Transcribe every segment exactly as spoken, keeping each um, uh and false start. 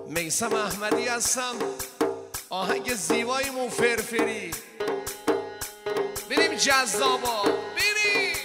میثم احمدی هستم. آهنگ زیباییمون فرفری. بریم جذابا بریم.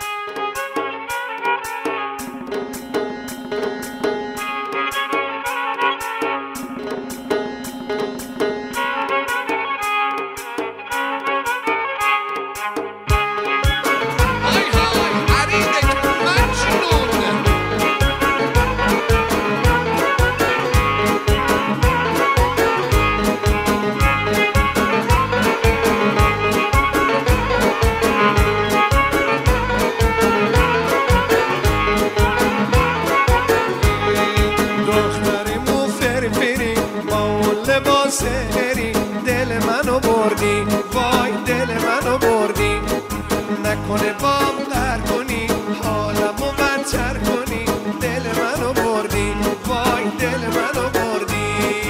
سری دل منو بردی، وای دل منو بردی. نکنه بام قهر کنی، حالمو بدتر کنی. دل منو بردی، وای دل منو بردی.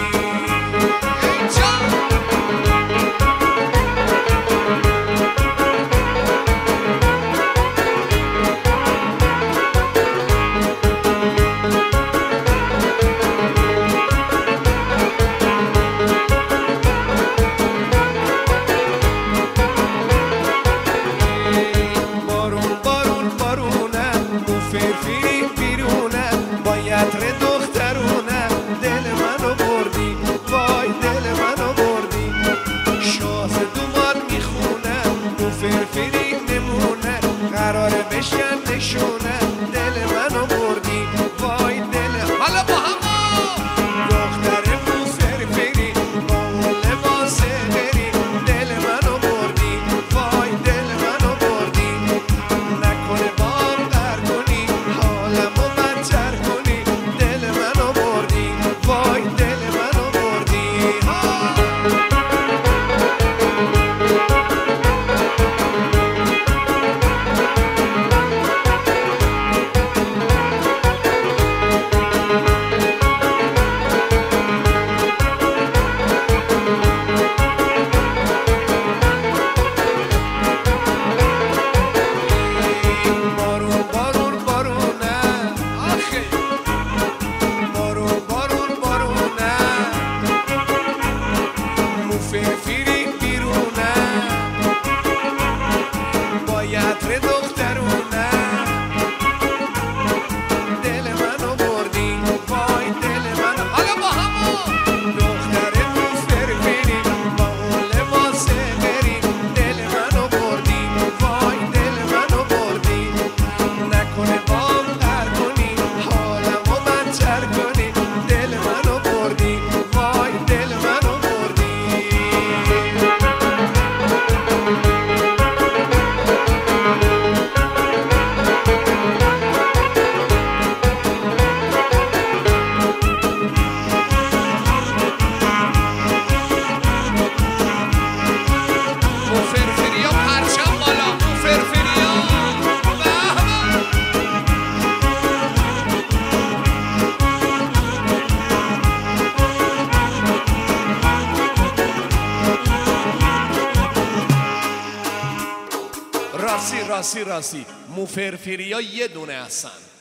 فرفری بیرونه با یتر دخترونه. دل منو بردی، وای دل منو بردی. شاه دومار میخونه، اون فرفری نمونه. قراره بشن نشونه. دل منو بردی، وای دل. حالا با هم دختر اون فرفری با اون لباس غری. دل منو بردی، وای دل منو بردی. نکنه با فرفری بیرونه با یتر دخترونه. دل منو بردی، وای دل منو. حالا با همون دختر اون فرفری با اون لباس غری. دل منو بردی، وای دل منو بردی. نکنه بام قهر کنی، حالمو بدتر کنی. دل منو بردی، وای دل منو بردی. راستی راستی راستی مو فرفری ها یه دونه هستن.